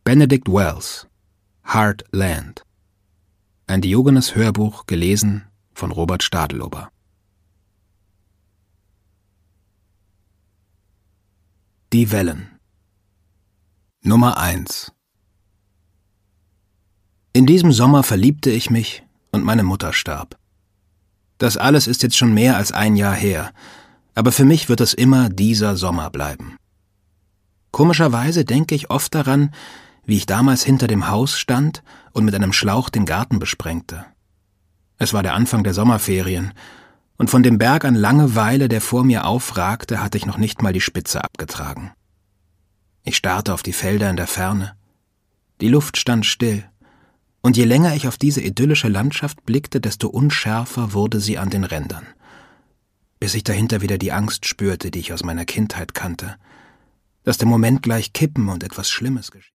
Benedict Wells, Hard Land. Ein Diogenes Hörbuch, gelesen von Robert Stadelober. Die Wellen. Nummer 1. In diesem Sommer verliebte ich mich und meine Mutter starb. Das alles ist jetzt schon mehr als ein Jahr her, aber für mich wird es immer dieser Sommer bleiben. Komischerweise denke ich oft daran, wie ich damals hinter dem Haus stand und mit einem Schlauch den Garten besprengte. Es war der Anfang der Sommerferien, und von dem Berg an Langeweile, der vor mir aufragte, hatte ich noch nicht mal die Spitze abgetragen. Ich starrte auf die Felder in der Ferne. Die Luft stand still, und je länger ich auf diese idyllische Landschaft blickte, desto unschärfer wurde sie an den Rändern, bis ich dahinter wieder die Angst spürte, die ich aus meiner Kindheit kannte, dass der Moment gleich kippen und etwas Schlimmes geschieht.